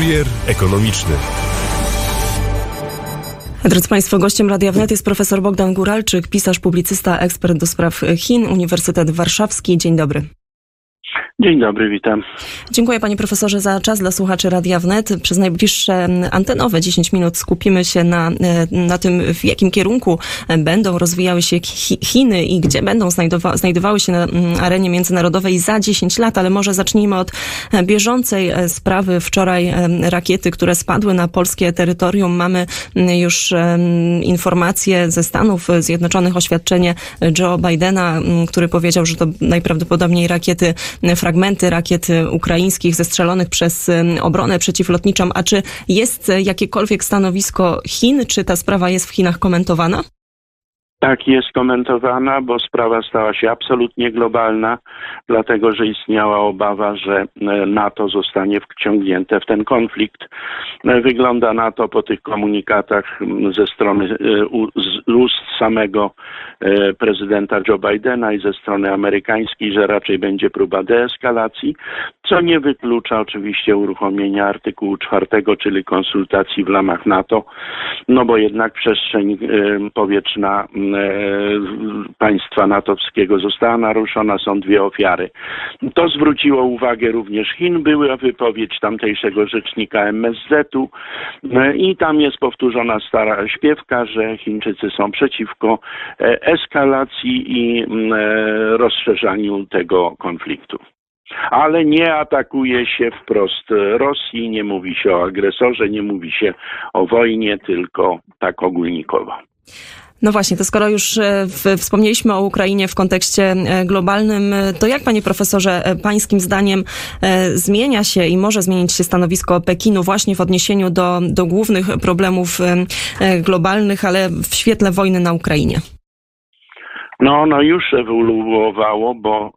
Kurier ekonomiczny. Drodzy Państwo, gościem Radia Wnet jest profesor Bogdan Guralczyk, pisarz, publicysta, ekspert do spraw Chin, Uniwersytet Warszawski. Dzień dobry. Dzień dobry, witam. Dziękuję panie profesorze za czas dla słuchaczy Radia Wnet. Przez najbliższe antenowe 10 minut skupimy się na tym, w jakim kierunku będą rozwijały się Chiny i gdzie będą znajdowały się na arenie międzynarodowej za 10 lat, ale może zacznijmy od bieżącej sprawy. Wczoraj rakiety, które spadły na polskie terytorium. Mamy już informacje ze Stanów Zjednoczonych, oświadczenie Joe Bidena, który powiedział, że to najprawdopodobniej fragmenty rakiet ukraińskich zestrzelonych przez obronę przeciwlotniczą. A czy jest jakiekolwiek stanowisko Chin? Czy ta sprawa jest w Chinach komentowana? Tak, jest komentowana, bo sprawa stała się absolutnie globalna, dlatego że istniała obawa, że NATO zostanie wciągnięte w ten konflikt. Wygląda na to po tych komunikatach ze strony ust samego prezydenta Joe Bidena i ze strony amerykańskiej, że raczej będzie próba deeskalacji, co nie wyklucza oczywiście uruchomienia artykułu 4, czyli konsultacji w ramach NATO, no bo jednak przestrzeń powietrzna państwa natowskiego została naruszona, są 2 ofiary. To zwróciło uwagę również Chin, była wypowiedź tamtejszego rzecznika MSZ-u i tam jest powtórzona stara śpiewka, że Chińczycy są przeciwko eskalacji i rozszerzaniu tego konfliktu. Ale nie atakuje się wprost Rosji, nie mówi się o agresorze, nie mówi się o wojnie, tylko tak ogólnikowo. No właśnie, to skoro już wspomnieliśmy o Ukrainie w kontekście globalnym, to jak, panie profesorze, pańskim zdaniem zmienia się i może zmienić się stanowisko Pekinu właśnie w odniesieniu do głównych problemów globalnych, ale w świetle wojny na Ukrainie? No już ewoluowało, bo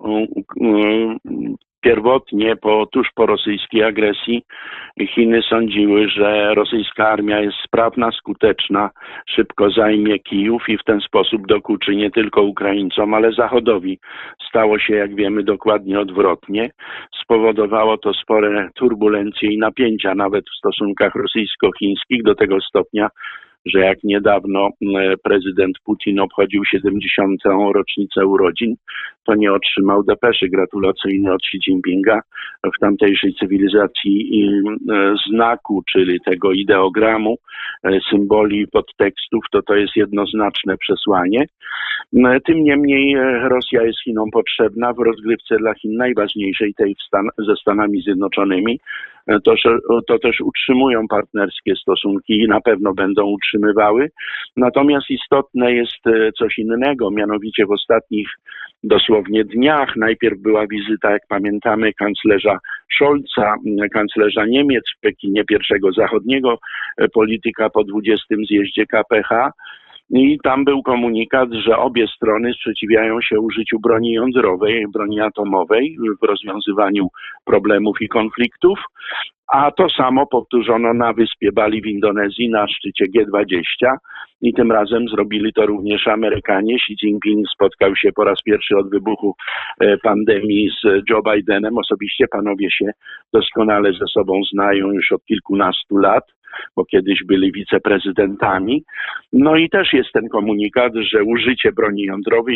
pierwotnie, tuż po rosyjskiej agresji, Chiny sądziły, że rosyjska armia jest sprawna, skuteczna, szybko zajmie Kijów i w ten sposób dokuczy nie tylko Ukraińcom, ale Zachodowi. Stało się, jak wiemy, dokładnie odwrotnie. Spowodowało to spore turbulencje i napięcia nawet w stosunkach rosyjsko-chińskich do tego stopnia, że jak niedawno prezydent Putin obchodził 70. rocznicę urodzin, to nie otrzymał depeszy gratulacyjnej od Xi Jinpinga w tamtejszej cywilizacji znaku, czyli tego ideogramu, symboli, podtekstów, to jest jednoznaczne przesłanie. Tym niemniej Rosja jest Chinom potrzebna w rozgrywce dla Chin najważniejszej, tej ze Stanami Zjednoczonymi. To też utrzymują partnerskie stosunki i na pewno będą utrzymywały. Natomiast istotne jest coś innego, mianowicie w ostatnich dosłownie dniach najpierw była wizyta, jak pamiętamy, kanclerza Scholza, kanclerza Niemiec w Pekinie, pierwszego zachodniego polityka po 20. zjeździe KPH. I tam był komunikat, że obie strony sprzeciwiają się użyciu broni jądrowej, broni atomowej w rozwiązywaniu problemów i konfliktów. A to samo powtórzono na wyspie Bali w Indonezji na szczycie G20 i tym razem zrobili to również Amerykanie. Xi Jinping spotkał się po raz pierwszy od wybuchu pandemii z Joe Bidenem. Osobiście panowie się doskonale ze sobą znają już od kilkunastu lat, bo kiedyś byli wiceprezydentami. No i też jest ten komunikat, że użycie broni jądrowej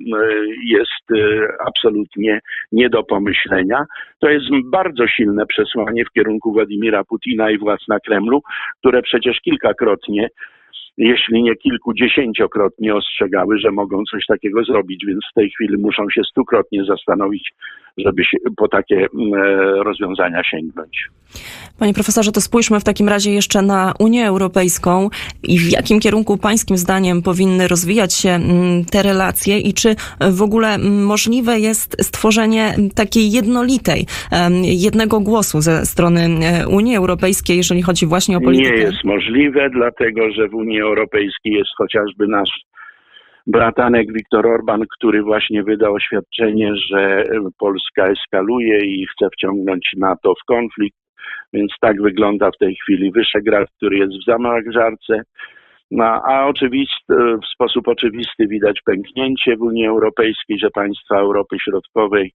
jest absolutnie nie do pomyślenia. To jest bardzo silne przesłanie w kierunku Władimira Putina i władz na Kremlu, które przecież kilkakrotnie, jeśli nie kilkudziesięciokrotnie ostrzegały, że mogą coś takiego zrobić, więc w tej chwili muszą się stukrotnie zastanowić, żeby się po takie rozwiązania sięgnąć. Panie profesorze, to spójrzmy w takim razie jeszcze na Unię Europejską i w jakim kierunku pańskim zdaniem powinny rozwijać się te relacje i czy w ogóle możliwe jest stworzenie takiej jednolitej, jednego głosu ze strony Unii Europejskiej, jeżeli chodzi właśnie o politykę? Nie jest możliwe, dlatego że w Unii Europejskiej jest chociażby nasz bratanek Viktor Orban, który właśnie wydał oświadczenie, że Polska eskaluje i chce wciągnąć NATO w konflikt. Więc tak wygląda w tej chwili Wyszehrad, który jest w zamrażarce. No, a w sposób oczywisty widać pęknięcie w Unii Europejskiej, że państwa Europy Środkowej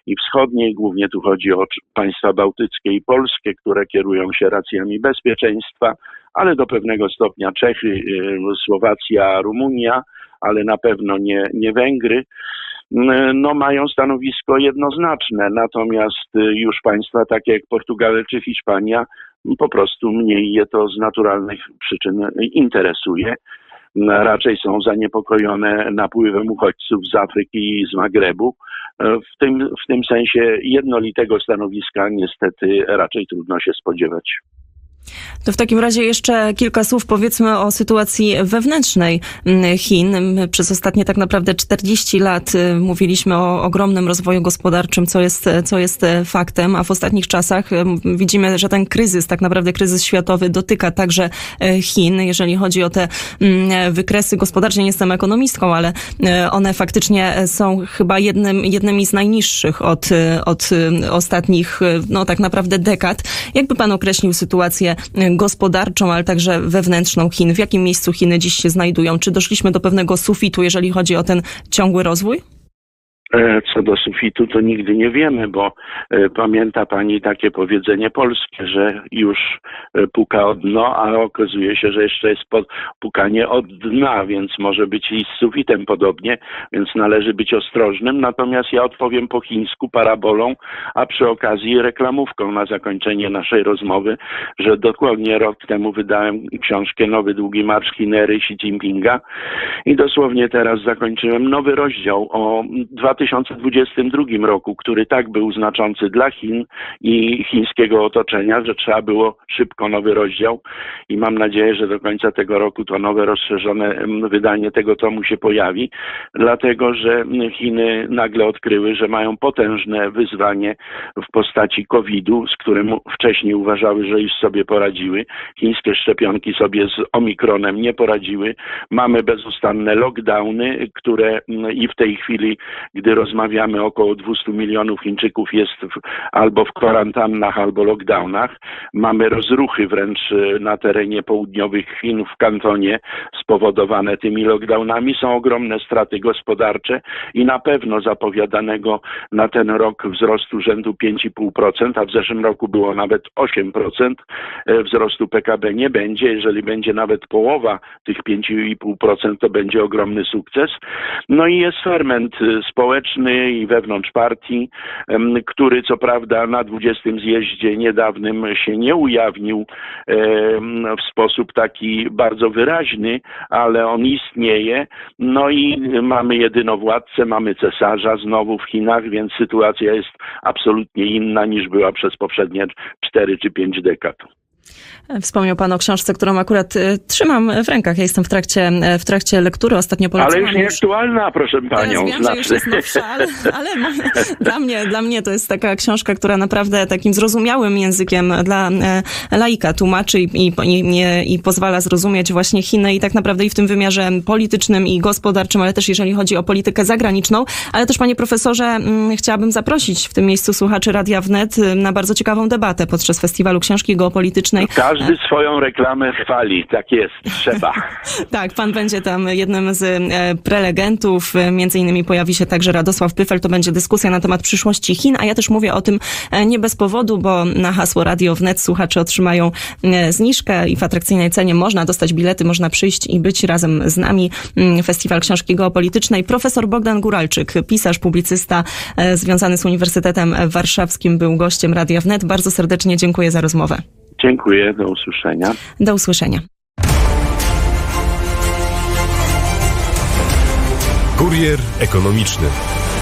i wschodniej. Głównie tu chodzi o państwa bałtyckie i polskie, które kierują się racjami bezpieczeństwa, ale do pewnego stopnia Czechy, Słowacja, Rumunia, ale na pewno nie Węgry. No, mają stanowisko jednoznaczne, natomiast już państwa takie jak Portugalia czy Hiszpania po prostu mniej je to z naturalnych przyczyn interesuje. Raczej są zaniepokojone napływem uchodźców z Afryki i z Magrebu. W tym sensie jednolitego stanowiska niestety raczej trudno się spodziewać. To w takim razie jeszcze kilka słów powiedzmy o sytuacji wewnętrznej Chin. Przez ostatnie tak naprawdę 40 lat mówiliśmy o ogromnym rozwoju gospodarczym, co jest faktem, a w ostatnich czasach widzimy, że ten kryzys, tak naprawdę kryzys światowy dotyka także Chin. Jeżeli chodzi o te wykresy gospodarcze, nie jestem ekonomistką, ale one faktycznie są chyba jednymi z najniższych od ostatnich, no tak naprawdę dekad. Jakby pan określił sytuację gospodarczą, ale także wewnętrzną Chin? W jakim miejscu Chiny dziś się znajdują? Czy doszliśmy do pewnego sufitu, jeżeli chodzi o ten ciągły rozwój? Co do sufitu, to nigdy nie wiemy, bo pamięta pani takie powiedzenie polskie, że już puka o dno, a okazuje się, że jeszcze jest pukanie od dna, więc może być i z sufitem podobnie, więc należy być ostrożnym. Natomiast ja odpowiem po chińsku parabolą, a przy okazji reklamówką na zakończenie naszej rozmowy, że dokładnie rok temu wydałem książkę Nowy Długi Marsz Chin ery Xi Jinpinga i dosłownie teraz zakończyłem nowy rozdział o 2022 roku, który tak był znaczący dla Chin i chińskiego otoczenia, że trzeba było szybko nowy rozdział i mam nadzieję, że do końca tego roku to nowe, rozszerzone wydanie tego tomu się pojawi, dlatego że Chiny nagle odkryły, że mają potężne wyzwanie w postaci COVID-u, z którym wcześniej uważały, że już sobie poradziły. Chińskie szczepionki sobie z Omikronem nie poradziły. Mamy bezustanne lockdowny, które i w tej chwili, gdy rozmawiamy, około 200 milionów Chińczyków jest albo w kwarantannach, albo lockdownach. Mamy rozruchy wręcz na terenie południowych Chin, w Kantonie, spowodowane tymi lockdownami. Są ogromne straty gospodarcze i na pewno zapowiadanego na ten rok wzrostu rzędu 5,5%, a w zeszłym roku było nawet 8% wzrostu PKB nie będzie. Jeżeli będzie nawet połowa tych 5,5%, to będzie ogromny sukces. No i jest ferment społeczny i wewnątrz partii, który co prawda na 20. zjeździe niedawnym się nie ujawnił w sposób taki bardzo wyraźny, ale on istnieje. No i mamy jedynowładcę, mamy cesarza znowu w Chinach, więc sytuacja jest absolutnie inna niż była przez poprzednie 4 czy 5 dekad. Wspomniał pan o książce, którą akurat trzymam w rękach. Ja jestem w trakcie lektury. Ostatnio polecam. Ale już nieaktualna, proszę panią. Wiem, że już jest nowsza, ale dla mnie to jest taka książka, która naprawdę takim zrozumiałym językiem dla laika tłumaczy i pozwala zrozumieć właśnie Chiny i tak naprawdę i w tym wymiarze politycznym i gospodarczym, ale też jeżeli chodzi o politykę zagraniczną. Ale też, panie profesorze, chciałabym zaprosić w tym miejscu słuchaczy Radia Wnet na bardzo ciekawą debatę podczas Festiwalu Książki Geopolitycznej. Każdy swoją reklamę chwali, tak jest, trzeba. Tak, pan będzie tam jednym z prelegentów, między innymi pojawi się także Radosław Pyfel, to będzie dyskusja na temat przyszłości Chin, a ja też mówię o tym nie bez powodu, bo na hasło Radio Wnet słuchacze otrzymają zniżkę i w atrakcyjnej cenie można dostać bilety, można przyjść i być razem z nami. Festiwal Książki Geopolitycznej. Profesor Bogdan Guralczyk, pisarz, publicysta związany z Uniwersytetem Warszawskim, był gościem Radia Wnet. Bardzo serdecznie dziękuję za rozmowę. Dziękuję, do usłyszenia. Do usłyszenia. Kurier ekonomiczny.